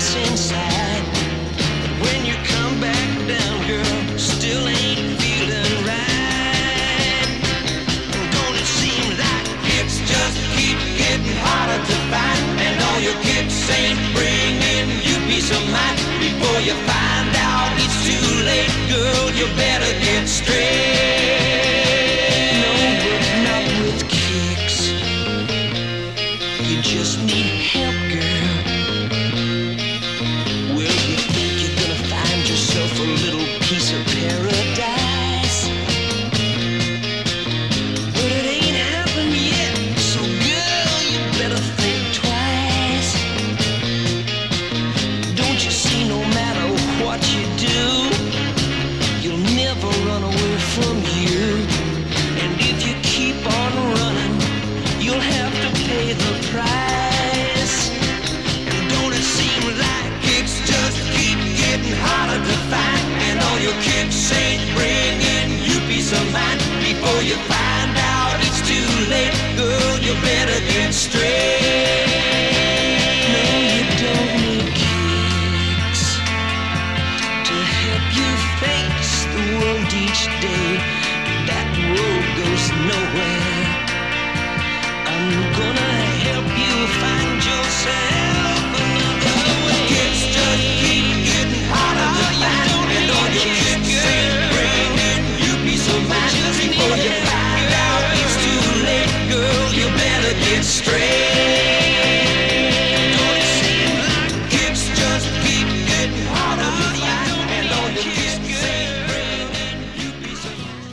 what's inside. But when you come back down, girl, still ain't feeling right. And don't it seem like it's just keep getting harder to find? And all your kicks ain't bringing you peace of mind. Before you find out it's too late, girl, you better get straight. No, but not with kicks. You just need help, girl. Well, you think you're gonna find yourself a little piece of paradise, but it ain't happened yet. So, girl, you better think twice. Don't you see, no matter what you do, you'll never run away from you. And if you keep on running, you'll have to pay the price. And don't it seem like it's just keep getting harder to find? And all your kicks ain't bringing you peace of mind. Before you find out it's too late, girl, you better get straight. No, you don't need kicks to help you face the world each day. That road goes nowhere. I'm gonna help you find yourself another way. Kids just keep getting harder to find. And all your kicks ain't bringing you peace of mind. Before you find out it's too late, girl, you better get straight. Don't it seem like kids just keep getting harder to find? And all your kicks ain't bringing you peace of mind.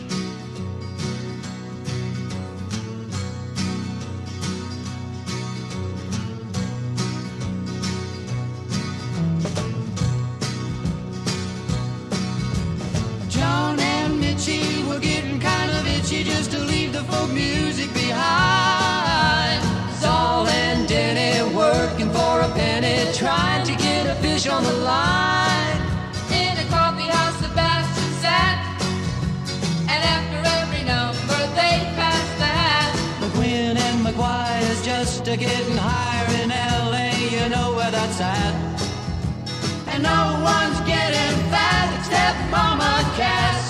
John and Mitchie were getting kind of itchy just to leave the folk music behind. Saul and Denny working for a penny, trying to get a fish on the line. In a coffee house, Sebastian sat, and after every number they passed the hat. McQueen and McGuire's just a getting higher in L.A., you know where that's at. And no one's getting fat except Mama Cass.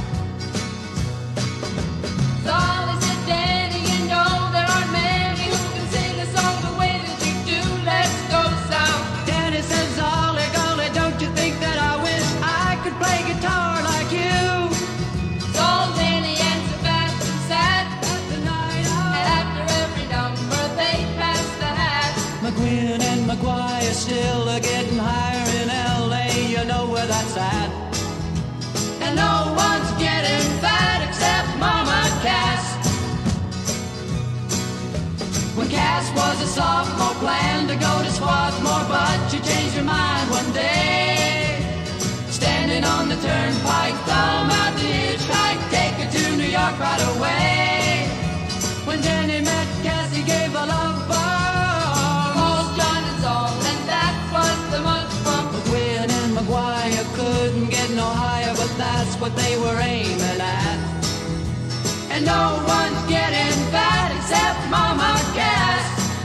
Saul said, Danny, you know there aren't many who can sing a song the way that you do. Let's go south. Danny says, Ollie, golly, don't you think that I wish I could play guitar like you? Saul, Danny, and Sebastian sat, At the night and out. after every number they passed the hat. McQueen and McGuire still are getting higher in L.A., you know where that's at. And no one's getting fat except Mama Cass. When Cass was a sophomore, planned to go to Swarthmore, but she changed her mind one day. Standing on the turnpike, thumb out the hitchhike, take her to New York right away. When Jenny met Cass, he gave a love bomb. Called John and Saul, and that was the much fun. McQueen and McGuire couldn't get no higher, but that's what they were aiming at. And no one's getting fat except Mama Cass.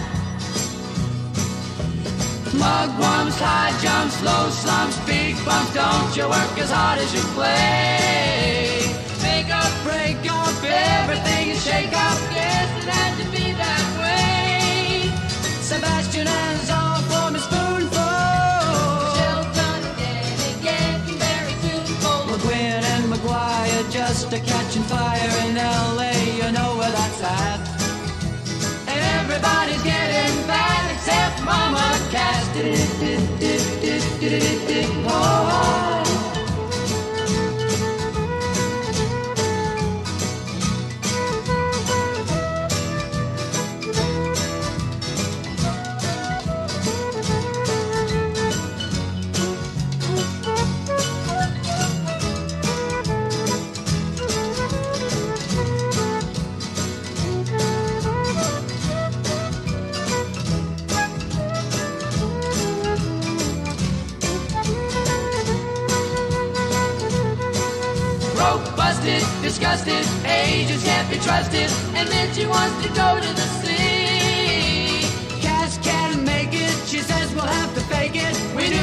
Mugwumps, high jumps, low slumps, big bumps, don't you work as hard as you play. Make up, Break up everything and shake up. yes, it had to be that way. Sebastian and Saul form a spoonful. Still John and Danny getting very tuneful. McQueen and McGuire just a catching fire in L.A., you know where that's at. And everybody's getting fat except Mama Cass. Oh. Busted, disgusted, agents can't be trusted, and then she wants to go to the sea. Cass can't make it, she says we'll have to fake it. We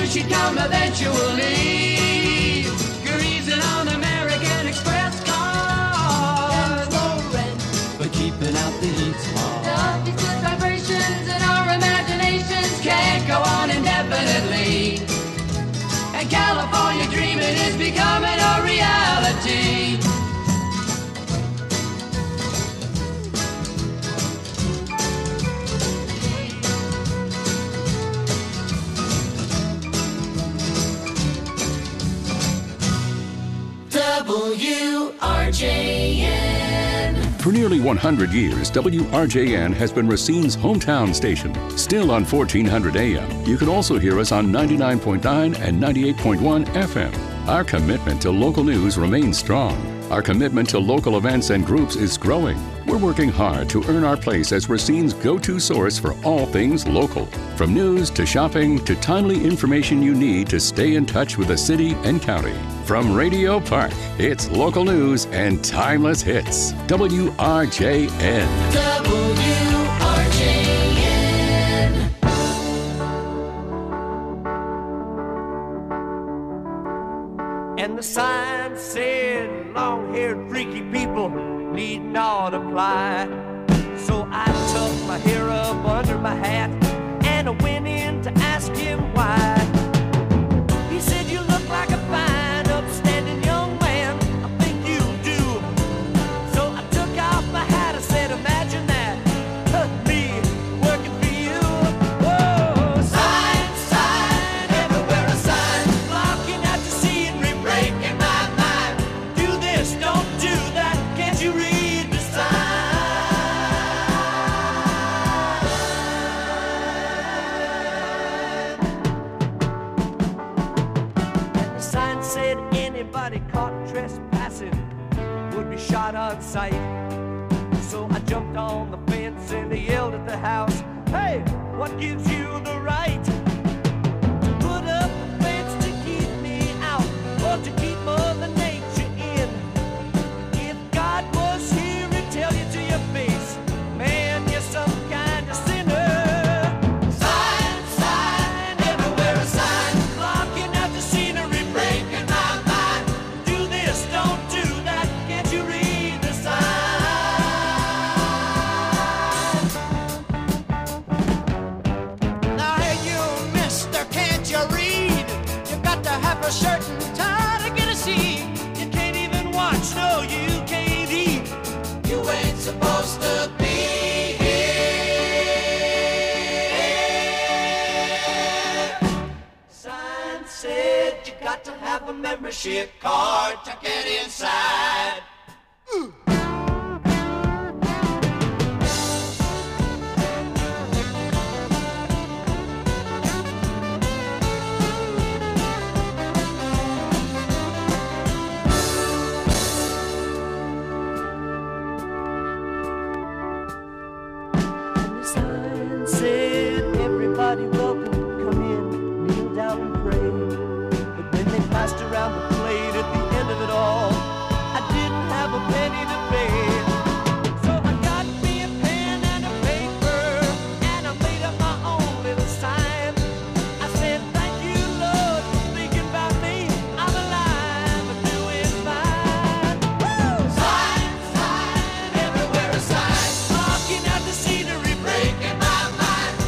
come eventually. Greasing on American Express cards. But keeping out the heat's hard. Love these good vibrations and our imaginations Can't go on indefinitely. And California dreaming is becoming a reality. WRJN. For nearly 100 years, WRJN has been Racine's hometown station. Still on 1400 AM, you can also hear us on 99.9 and 98.1 FM. Our commitment to local news remains strong. Our commitment to local events and groups is growing. We're working hard to earn our place as Racine's go-to source for all things local. From news to shopping to timely information you need to stay in touch with the city and county. From Radio Park, it's local news and timeless hits. WRJN. WRJN. And the sign said, long-haired freaky people need not apply. So I tucked my hair up under my hat and I went in to ask him why. He said, you look like a fine, upstanding young man. I think you do. So I took off my hat. I said, imagine that. Me working for you. Whoa, sign, sign, everywhere a sign. Blocking out the scenery, breaking my mind. Do this, don't do that. Can't you read the sign? The sign said anybody caught trespassing would be shot on sight. So I jumped on the fence and I yelled at the house, hey, what gives you the right to put up a fence to keep me out or to keep Mother Nature in? If God was here, he'd tell you to your face, man, you're some kind of sinner. Sign, sign, everywhere a sign, blocking out the scenery, breaking my mind. Do this, don't do that, can't you read the sign? Now, hey, you mister, can't you read? You got to have a shirt and tie to get a seat. You can't even watch, no, you can't eat. You ain't supposed to be here. Sign said you got to have a membership card to get inside. And the sign said everybody welcome, come in, kneel down and pray. But when they passed around the plate at the end of it all, I didn't have a penny to pay. So I got me a pen and a paper, and I made up my own little sign. I said, thank you, Lord, for thinking about me. I'm alive and doing fine. Woo! Sign, sign, everywhere a sign. Blocking out the scenery, breaking my mind.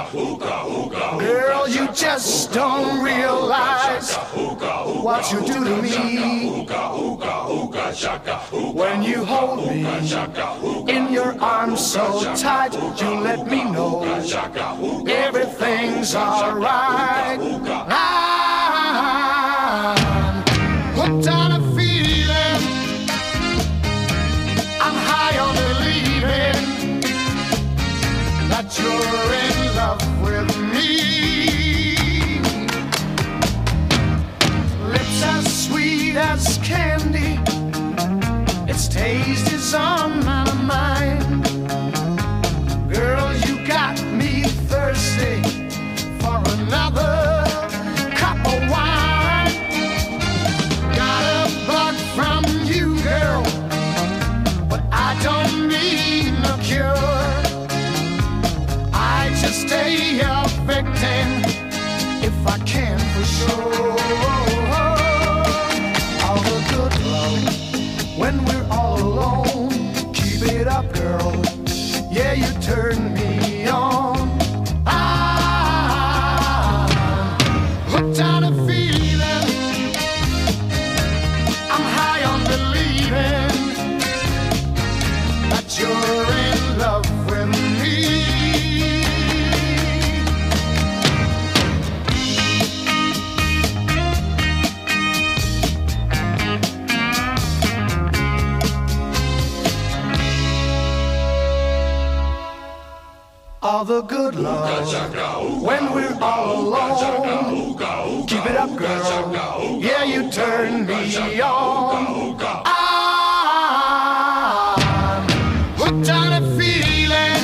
Girl, you just don't realize what you do to me. When you hold me in your arms so tight, you let me know everything's alright. I'm hooked on a feeling, I'm high on believing that you're in love with me. Lips as sweet as candy, its taste is on my mind. Girl, you got me thirsty for another cup of wine. Got a bug from you, girl, but I don't need no cure. I just stay a victim if I can for sure. All the good love when we're all alone, keep it up, girl. Yeah, you turn me on. I'm hooked on a feeling, I'm high on believing that you're in love with me. All the good love when we're all alone. Keep it up, girl. Yeah, you turn me on. I'm hooked on a feeling,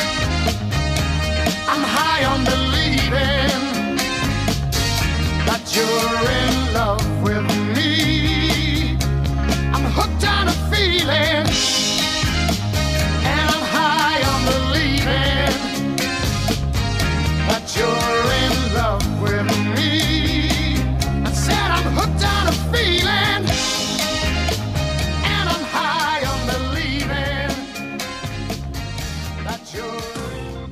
I'm high on believing that you're in love with me. I'm hooked on a feeling, and I'm high on believing that you're in love with me. I said I'm hooked on a feeling, and I'm high on believing that you're in.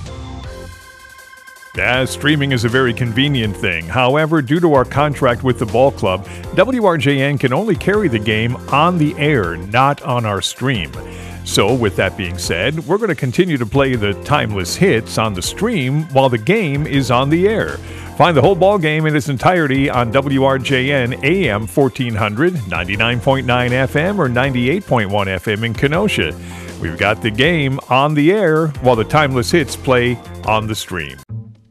Streaming is a very convenient thing. However, due to our contract with the ball club, WRJN can only carry the game on the air, not on our stream. So, with that being said, we're going to continue to play the timeless hits on the stream while the game is on the air. Find the whole ball game in its entirety on WRJN AM 1400, 99.9 FM, or 98.1 FM in Kenosha. We've got the game on the air while the timeless hits play on the stream.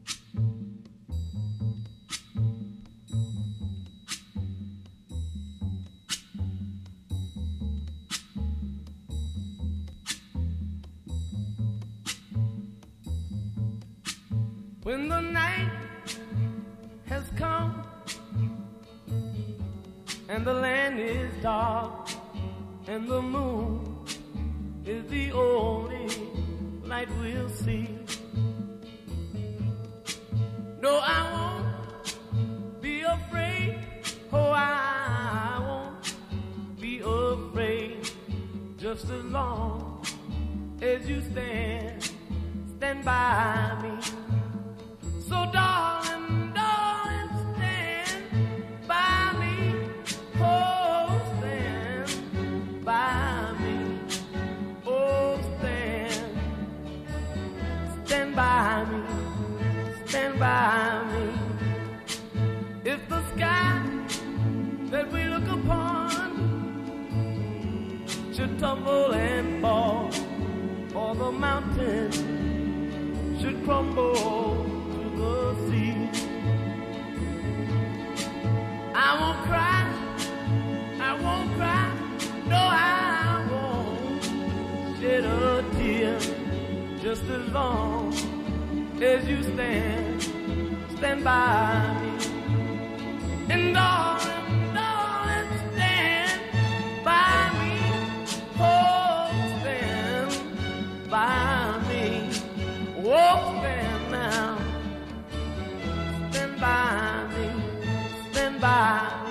When the night has come and the land is dark and the moon is the only light we'll see. No, I won't be afraid. Oh, I won't be afraid. Just as long as you stand by me. So darling, darling, stand by me. Oh, stand by me. Oh, stand by me. Stand by me. If the sky that we look upon should tumble and fall, or the mountain should crumble the sea, I won't cry, no, I won't shed a tear, just as long as you stand by me. And darling, darling, stand by me, oh, stand by me, oh, stand now. Stand by me, stand by me.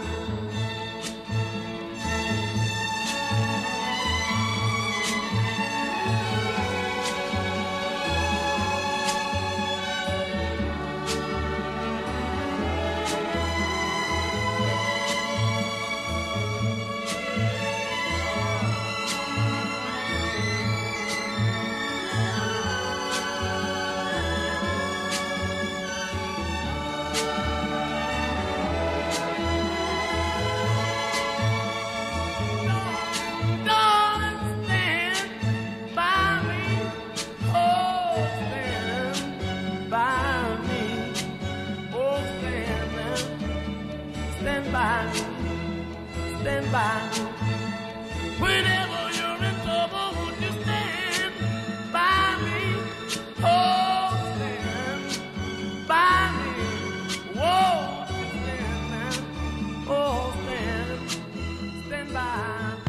stand by. Whenever you're in trouble, would you stand by me? Oh, stand by me. Whoa, stand now. Oh, stand by.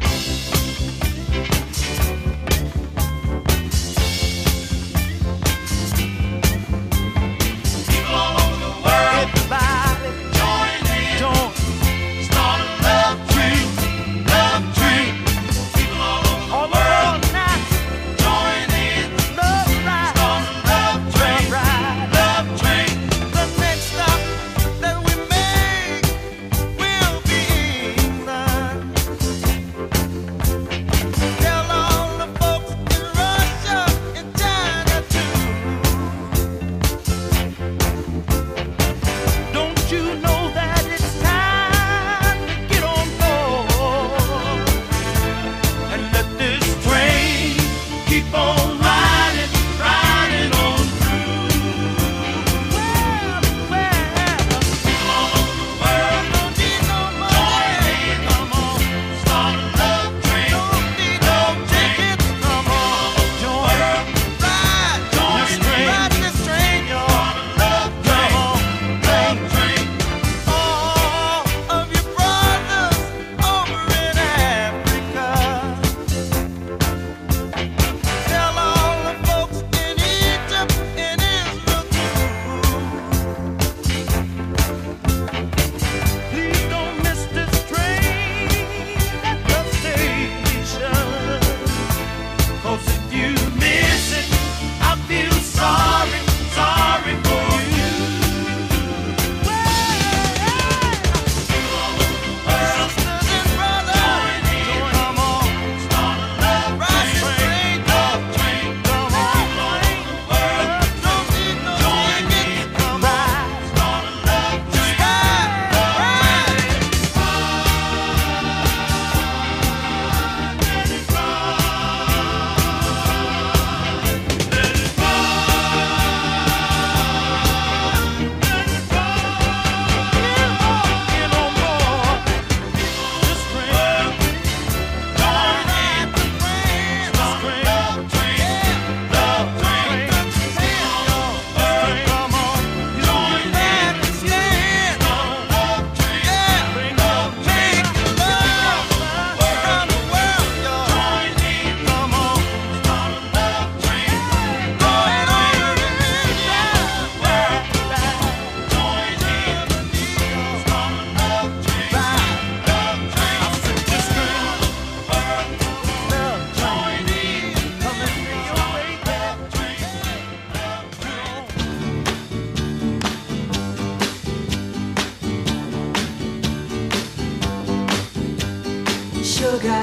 Sugar,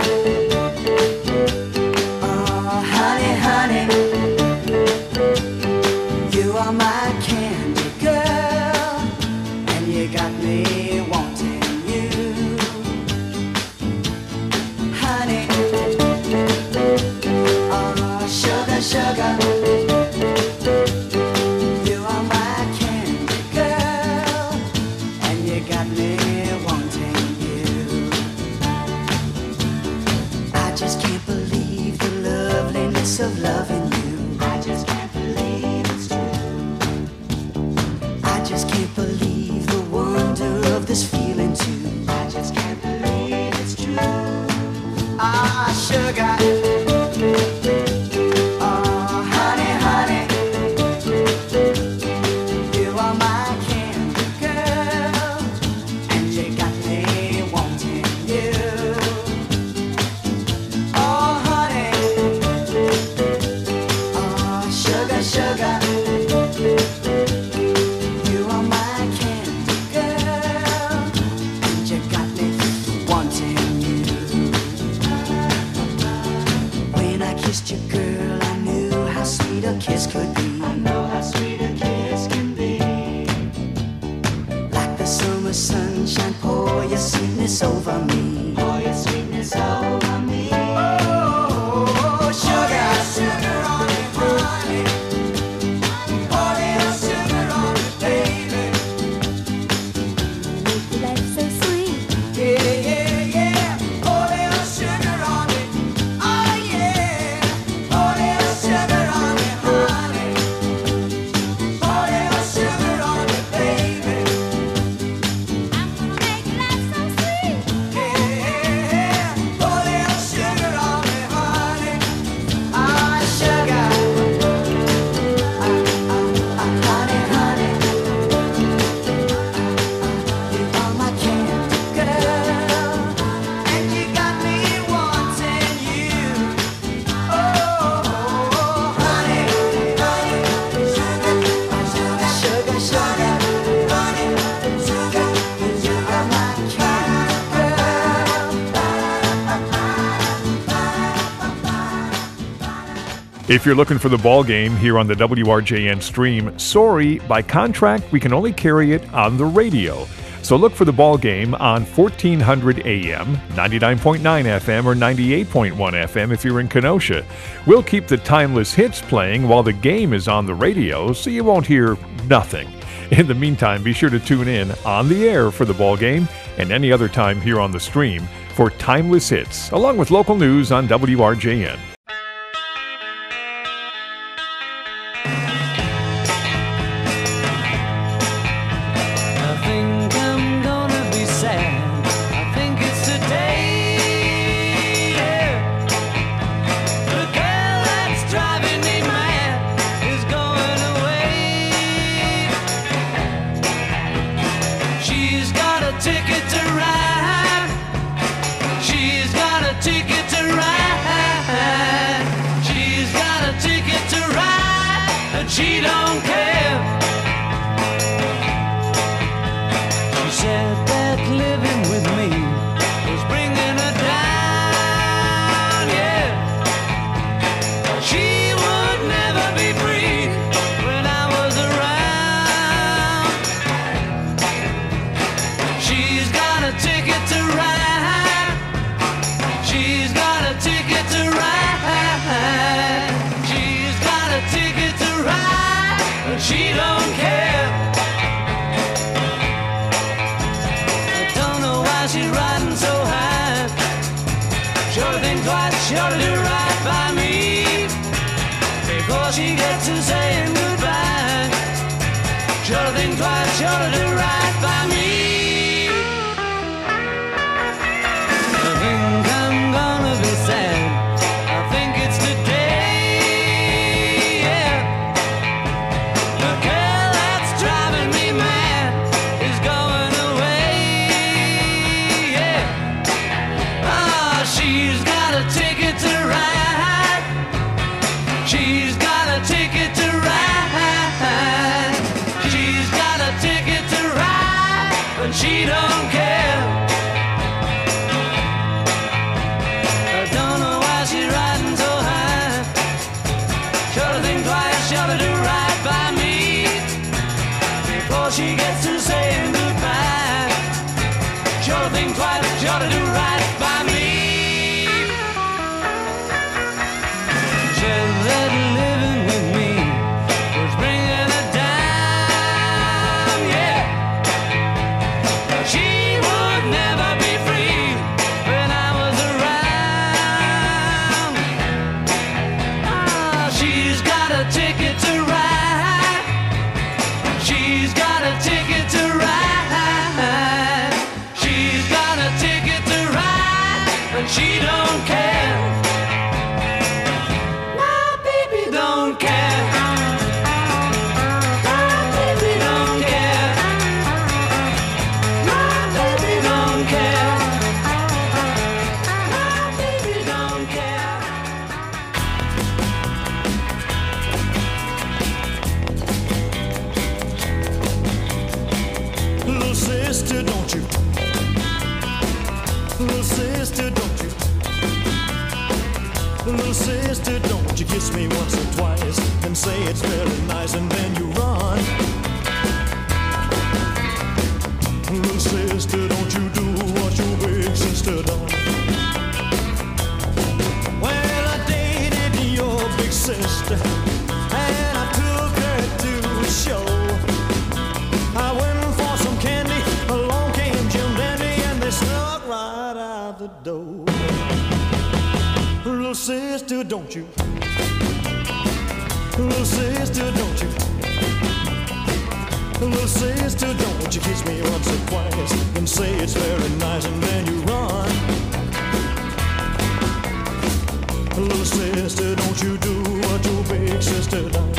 oh honey, honey, you are my candy girl, and you got me wanting you, honey, oh sugar, sugar, you are my candy girl, and you got me wanting you. I just can't believe the loveliness of loving you. I just can't believe it's true. I just can't believe the wonder of this feeling too. I just can't believe it's true. Ah, sugar. Oh, honey, honey. You are my candy girl, and you got me wanting you. Oh, honey, oh, sugar, sugar, you are my candy girl, and you got me wanting you. When I kissed you, girl, I knew how sweet a kiss could be. I know how sweet a kiss can be. Like the summer sunshine, pour your sweetness over me. Pour your sweetness over me. Oh, sugar, sugar on it, honey. Pour little sugar on it, baby. Make life so sweet. If you're looking for the ball game here on the WRJN stream, sorry, by contract, we can only carry it on the radio. So look for the ball game on 1400 AM, 99.9 FM, or 98.1 FM if you're in Kenosha. We'll keep the timeless hits playing while the game is on the radio, so you won't hear nothing. In the meantime, be sure to tune in on the air for the ball game and any other time here on the stream for timeless hits, along with local news on WRJN. She don't care. She said that living with me was bringing her down, yeah. She would never be free when I was around. She's got a ticket to ride. She's got a ticket to ride. She's got a ticket to ride, but she don't care. I don't know why she's riding so high. Sure think twice, sure to do right by me before she gets to saying goodbye. Sure think twice, sure to do right by me. I think I'm gonna be sad. I think it's today, yeah. The girl that's driving me mad is going away, yeah. Ah, she's got a ticket to ride. She's got a ticket to ride. She's got a ticket to ride, but she don't care. I don't know why she's riding so high. Sure to think twice, sure to do right by me before she gets to saying goodbye. Sure to think twice, sure to do right by me. Said that living with me was bringing her down, yeah. She would never be free when I was around. Ah, she's got a ticket to ride. She's got a ticket to ride. She's got a ticket to ride, but she don't care. My baby don't care. My baby don't care. My baby don't care. My baby don't care. Little sister, don't you? Little sister, don't you? Little sister, don't you kiss me once or twice and say it's very nice and then you run. Little sister, don't you do what your big sister done. Well, I dated your big sister and I took her to a show. I went for some candy, along came Jim Dandy, and they snuck right out the door. Little sister, don't you? Little sister, don't you? Little sister, don't you kiss me once or twice and say it's very nice and then you run. Little sister, don't you do what your big sister done.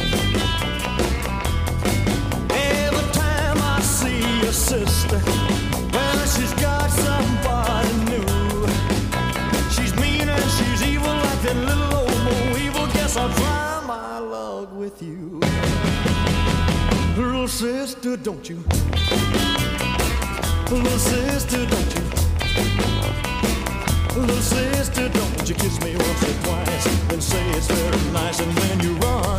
Every time I see your sister, well, she's got somebody new. She's mean and she's evil like that little old Mo Evil. Guess I'll try my luck with you. Little sister, don't you? Little sister, don't you? Little sister, don't you kiss me once or twice and say it's it's very nice, and then you run.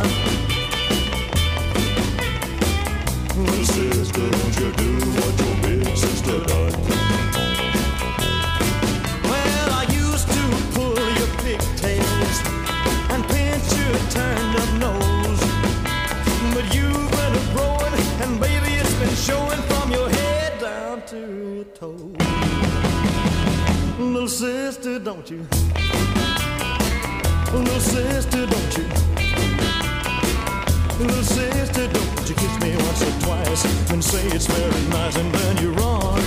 Little sister, don't you do what your big sister done. Well, I used to pull your pigtails and pinch your turned up nose, but you've been growing, and baby, it's been showing from your head down to your toes. Little sister, don't you? Little sister, don't you? Little sister, don't you kiss me once or twice and say it's very nice, and then you run.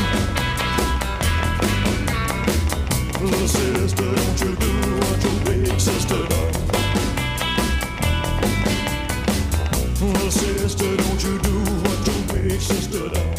Little sister, don't you do what your big sister done. Little sister, don't you do what your big sister done.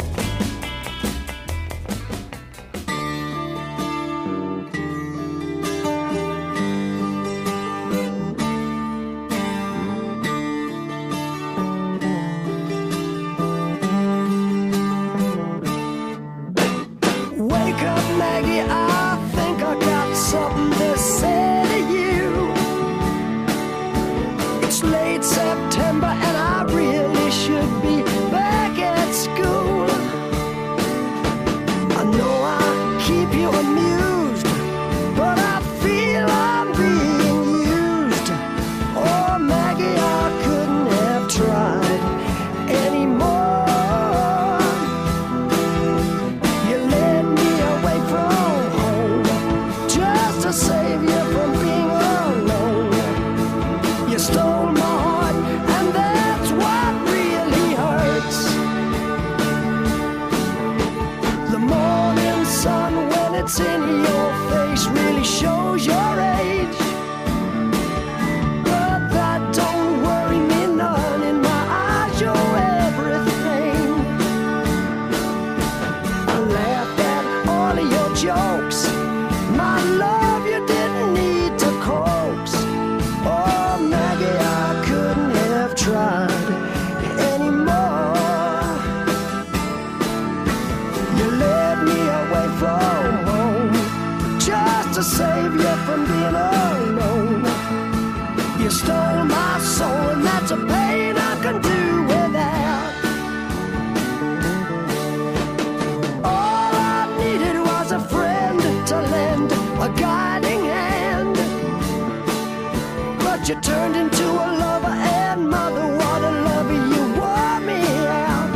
You turned into a lover and mother, what a lover, you wore me out.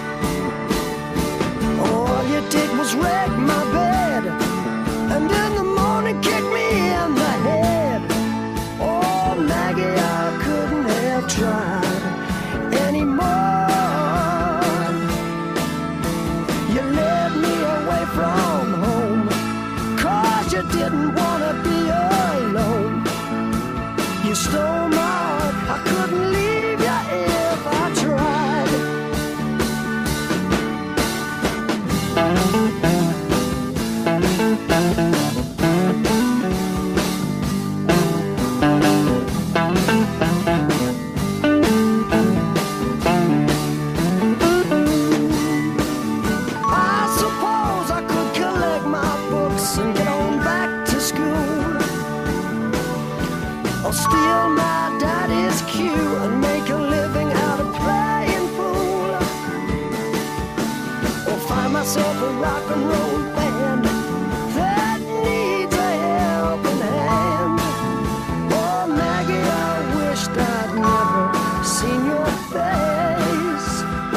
All you did was wreck my bed, and in the morning kick me in the head. Oh, Maggie, I couldn't have tried anymore. You led me away from home, 'cause you didn't want to be alone. You stole my heart, I couldn't leave you if I tried. I suppose I could collect my books and get on back to school, or steal my daddy's cue and make a living out of playing fool, or find myself a rock and roll band that needs a helping hand. Oh, Maggie, I wished I'd never seen your face.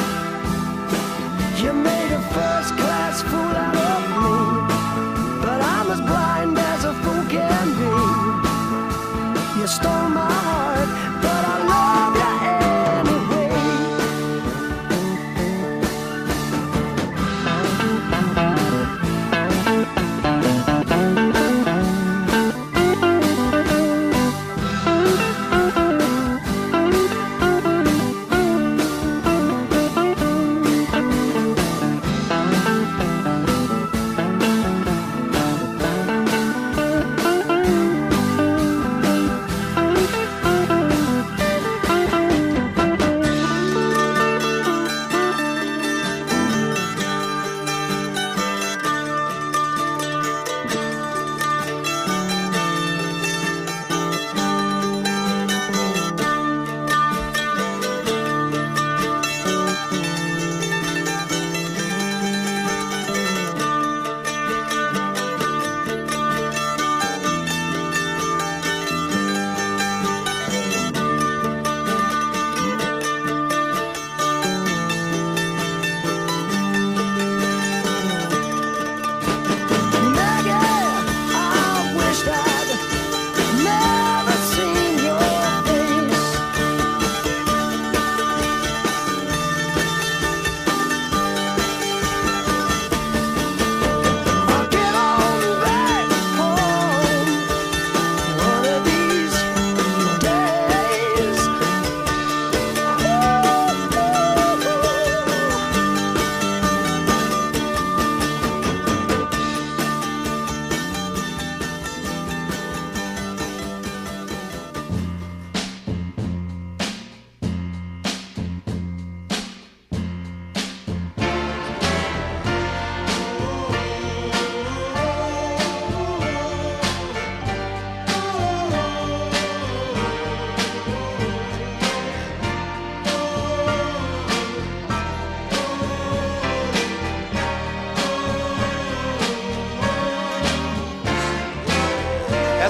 You made a first-class fool out of me, but I'm as blind as a fool can be. You stole my heart, but I love you anyway.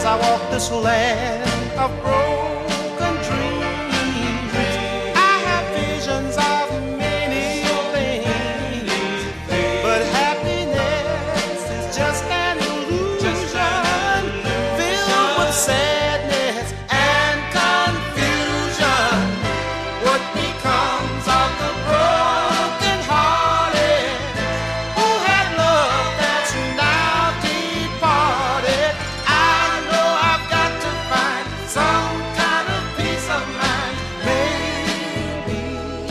I walk this land of broken dreams, I have visions of many things, but happiness is just an illusion filled with sadness and confusion. What becomes of the broken hearted who had love that's now departed? I know I've got to find some kind of peace of mind, maybe.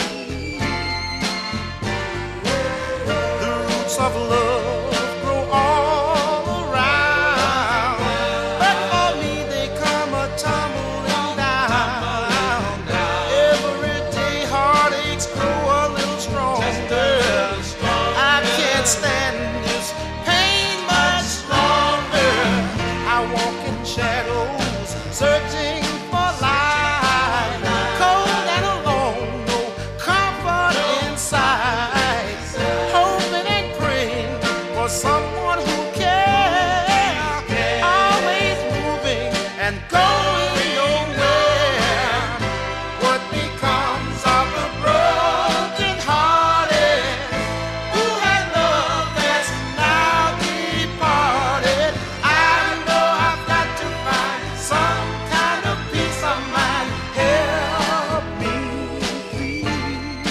The roots of love grow all around, but for me they come a tumbling down. Every day heartaches grow a little stronger. I can't stand this pain much longer. I walk in shadows, searching for light, cold and alone, no comfort inside, hoping and praying for someone who cares, always moving and going nowhere. What becomes of the broken hearted who had love that's now departed? I know I've got to find some kind of peace of mind. Help me, please.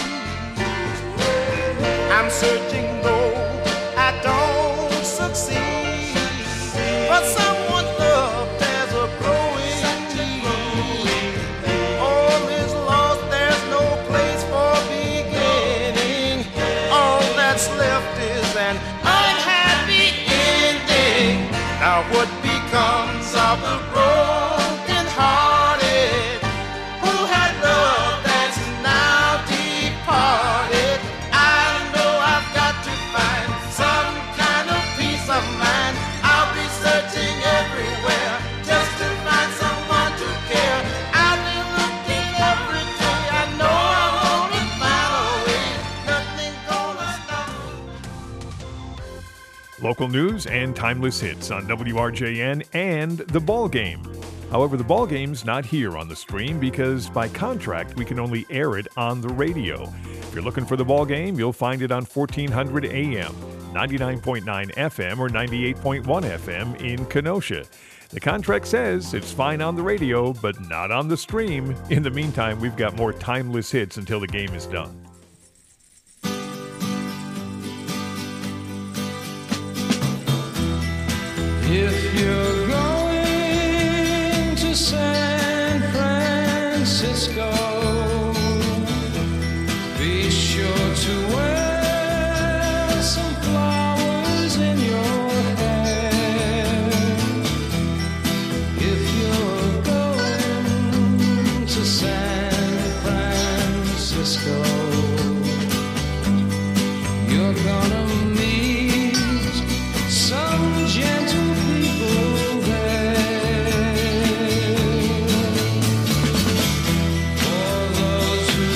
I'm searching though I don't succeed, but someone's love there's a growing need. All is lost, there's no place for beginning. All that's left is an unhappy ending. Now what becomes of the broken hearted who had love that's now departed? I know I've got to find some kind of peace of mind. I'll be searching everywhere just to find someone to care. I've been looking every day. I know I'm gonna find a way. Nothing gonna stop me. Local news and timeless hits on WRJN and The Ball Game. However, The Ball Game's not here on the stream because by contract we can only air it on the radio. If you're looking for The Ball Game, you'll find it on 1400 AM, 99.9 FM, or 98.1 FM in Kenosha. The contract says it's fine on the radio, but not on the stream. In the meantime, we've got more timeless hits until the game is done. If you're going to San Francisco, be sure to wear some flowers in your hair. If you're going to San Francisco, you're gonna meet some gentle people there. For those who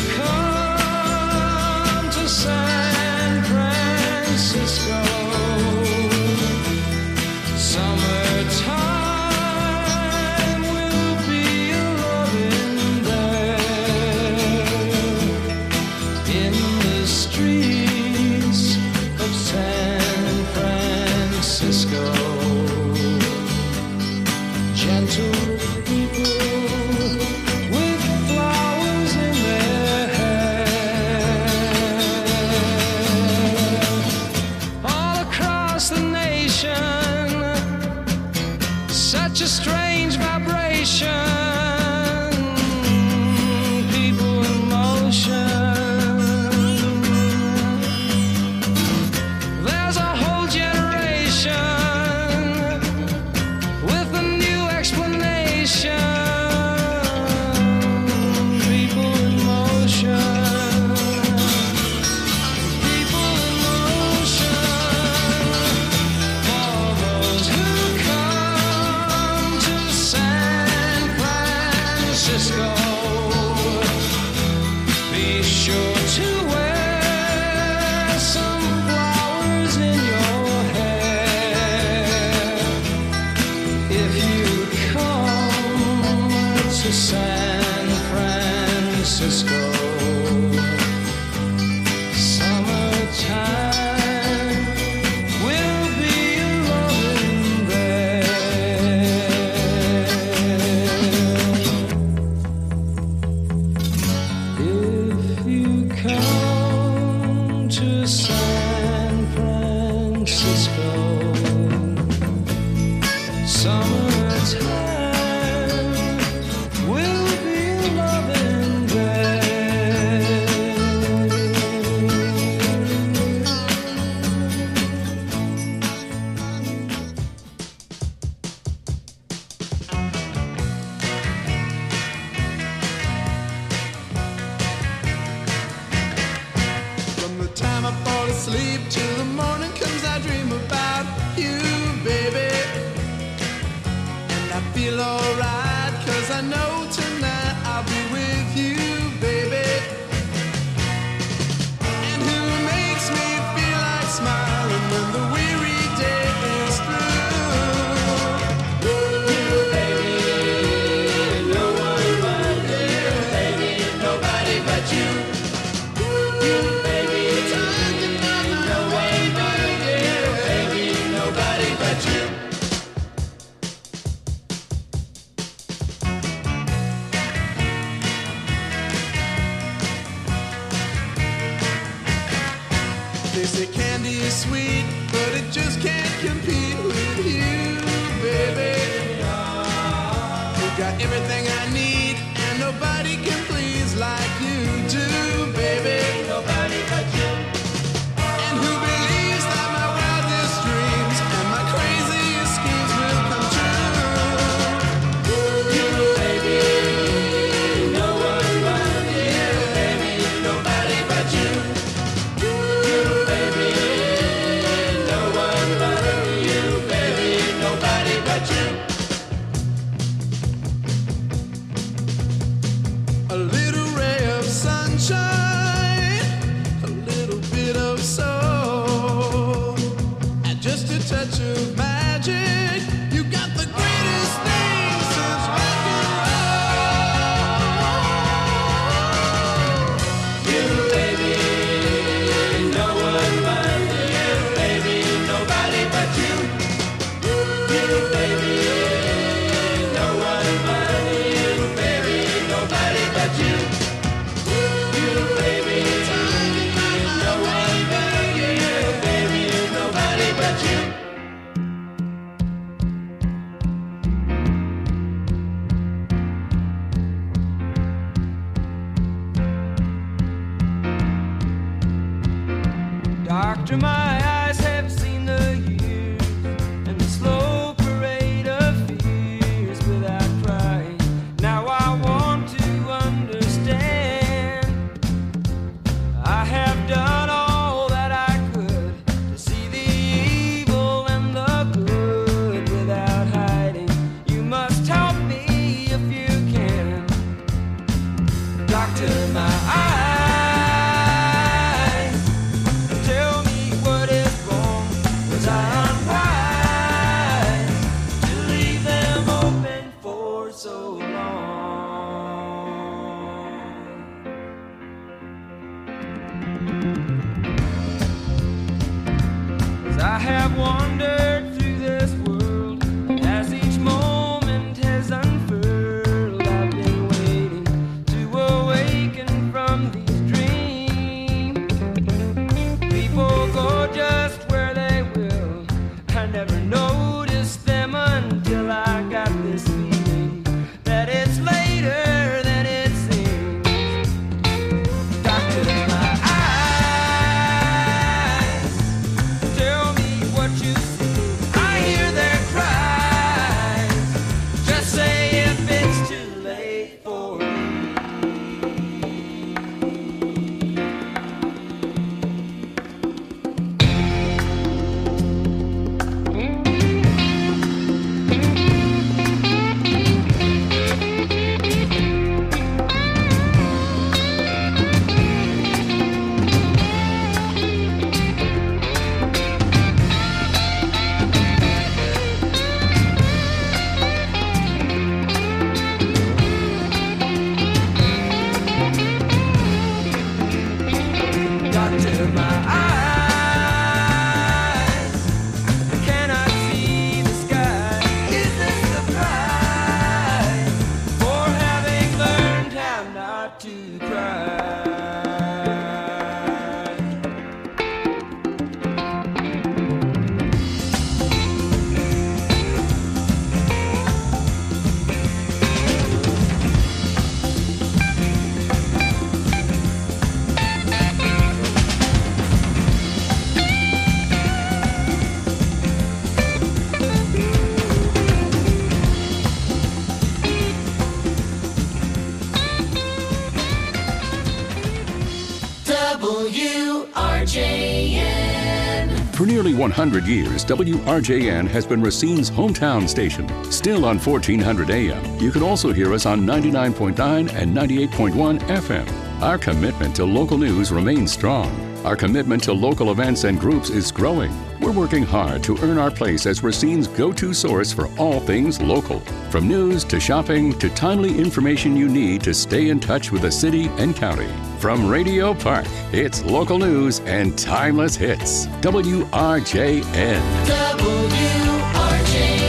come to San Francisco, summertime will be a-loving there. In the streets of San Francisco, gentle people with flowers in their hair. All across the nation, such a strange vibration. People in motion. There's a whole generation with a new explanation. People in motion. People in motion. For those who come to San Francisco. Summertime will be loving there. If you come to San Francisco, summertime will be loving there. From the time I fall asleep till the morning comes, I dream about you, baby. And I feel alright, 'cause I know tonight I'll be with you, baby. And who makes me feel like smiling when the weary day is through? You, baby, no one but you, baby, nobody but you. You, baby, talking about no one but you, baby, nobody but you. They say candy is sweet, but it just can't compete with you, baby. You got everything I need, and nobody can please like you do, baby. Nobody but you. And who believes that my wildest dreams and my craziest schemes will come true? You, baby, no one but you, baby, nobody but you. You, baby, no one but you, baby, nobody but you. A little ray of sunshine, a little bit of soul, and just a touch of magic. You got the greatest thing since rock and roll. You, baby, no one but you, baby, nobody but you. You, baby, no one but you, baby, nobody but you. You, baby, no one but you, baby, nobody but you. Doctor, my eyes have seen the years and the slow parade of fears without crying. Now I want to understand. I have done all that I could to see the evil and the good without hiding. You must help me if you can. Doctor, my eyes, tell me what is For nearly 100 years, WRJN has been Racine's hometown station. Still on 1400 AM, you can also hear us on 99.9 and 98.1 FM. Our commitment to local news remains strong. Our commitment to local events and groups is growing. We're working hard to earn our place as Racine's go-to source for all things local. From news to shopping to timely information you need to stay in touch with the city and county. From Radio Park, it's local news and timeless hits. WRJN. WRJN.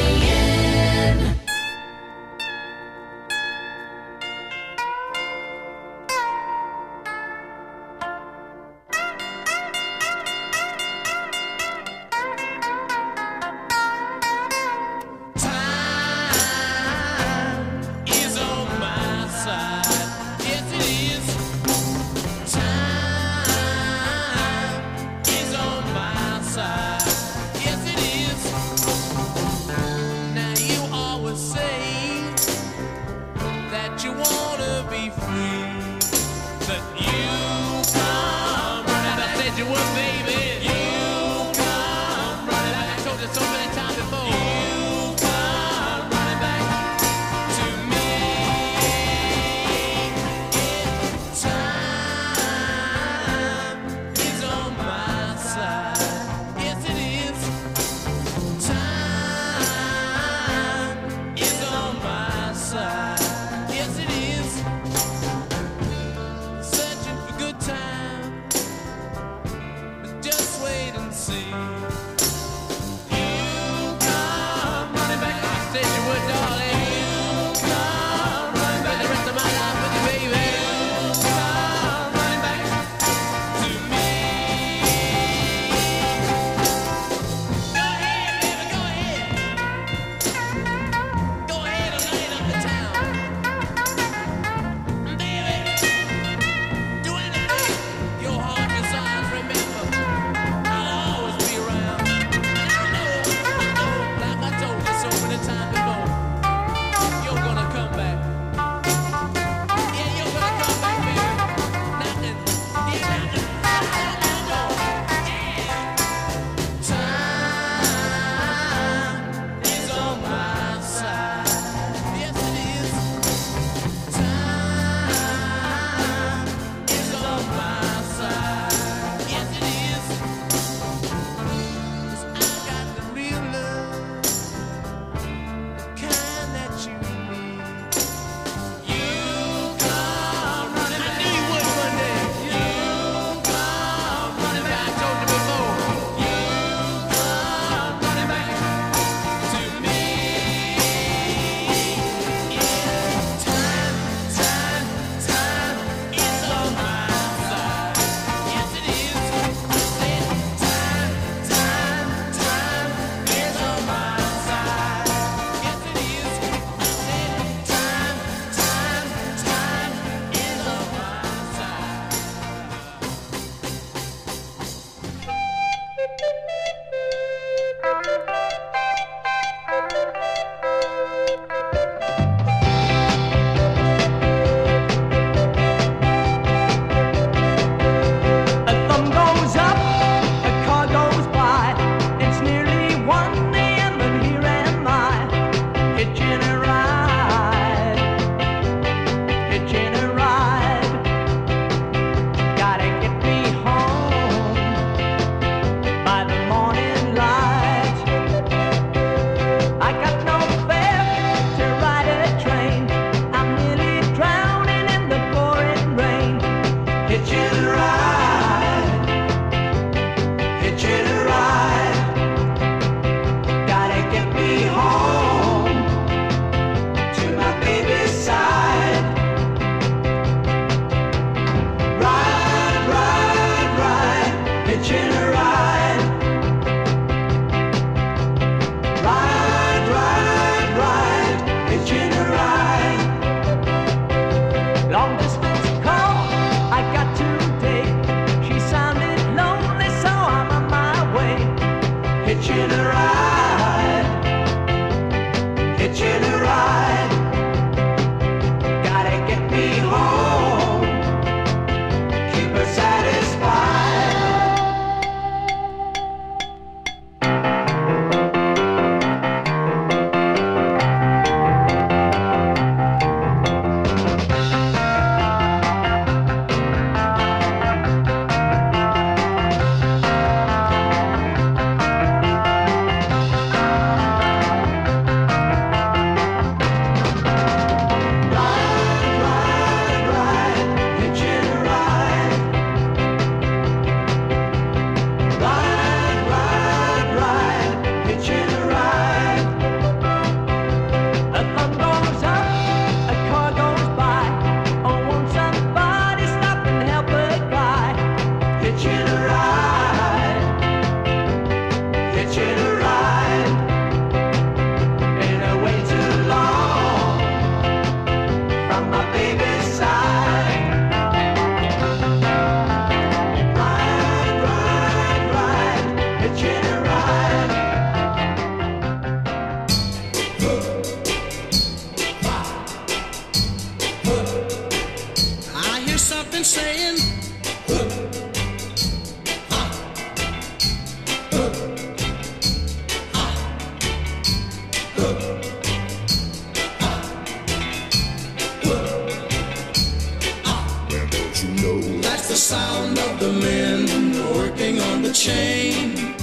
That's the sound of the men working on the chain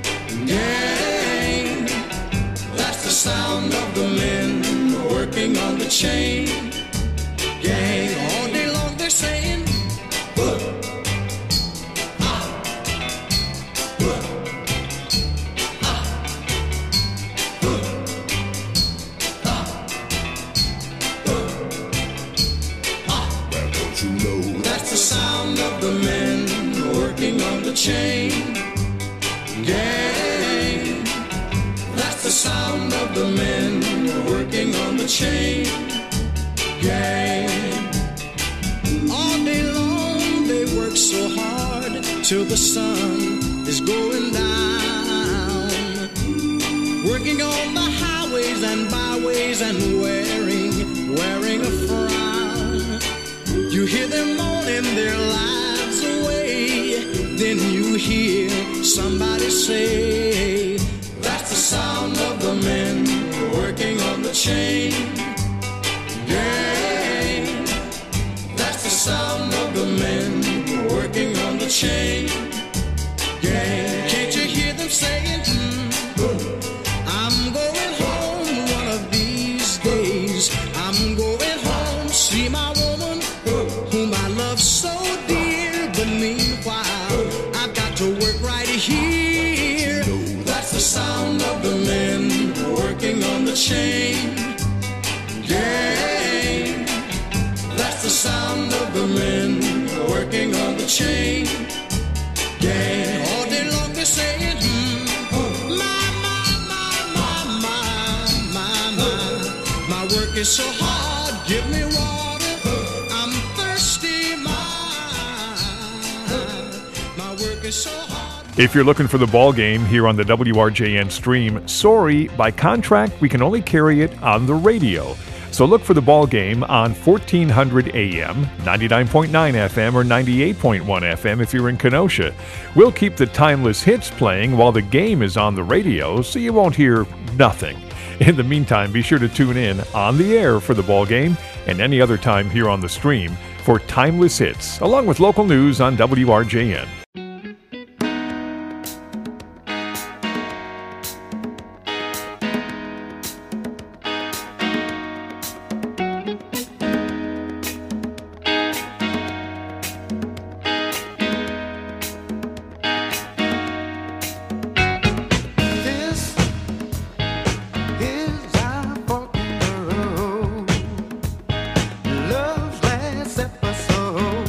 gang. That's the sound of the men working on the chain gang. All day long they're saying, that's the sound of the men working on the chain gang. That's the sound of the men working on the chain gang. All day long they work so hard till the sun is going down, working on the highways and byways and wearing a frown. You hear them moaning their lives away, then you hear somebody say, that's the sound of the men working on the chain gang. That's the sound of the men working on the chain gang. Can't you hear them saying, I'm going home one of these days. I'm going home, see my woman whom I love so dear. But meanwhile, I've got to work right here. That's the sound of the men working on the chain gang. That's the sound of the men working on the chain gang. All day long they're saying, my work is so hard, give me water, I'm thirsty, my work is so hard. If you're looking for the ball game here on the WRJN stream, sorry, by contract, we can only carry it on the radio. So look for the ball game on 1400 AM, 99.9 FM, or 98.1 FM if you're in Kenosha. We'll keep the timeless hits playing while the game is on the radio, so you won't hear nothing. In the meantime, be sure to tune in on the air for the ball game and any other time here on the stream for timeless hits, along with local news on WRJN. Love's last episode.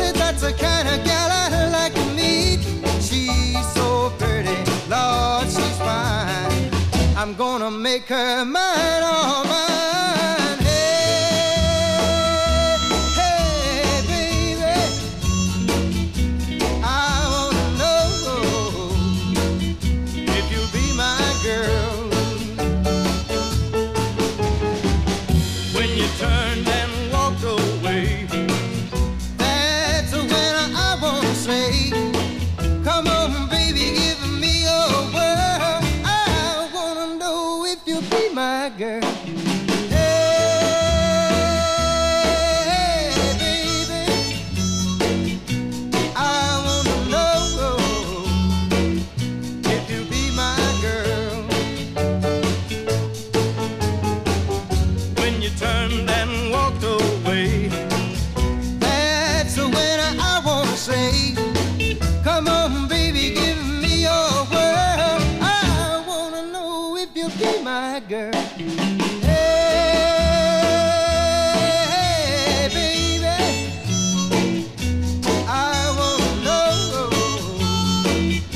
said that's the kind of gal I like to meet. She's so pretty, Lord, she's fine. I'm gonna make her mine, all mine. Hey, hey, baby, I wanna know if you'll be my girl. When you turned and walked away, that's when I wanna say, come on, baby, give me your word. I wanna know if you'll be my girl. Hey, baby, I wanna know if you'll be my girl. When you turned and walked away, that's when I wanna say, come on, baby, give me your word. I wanna know if you'll be my girl. Hey, baby, I wanna know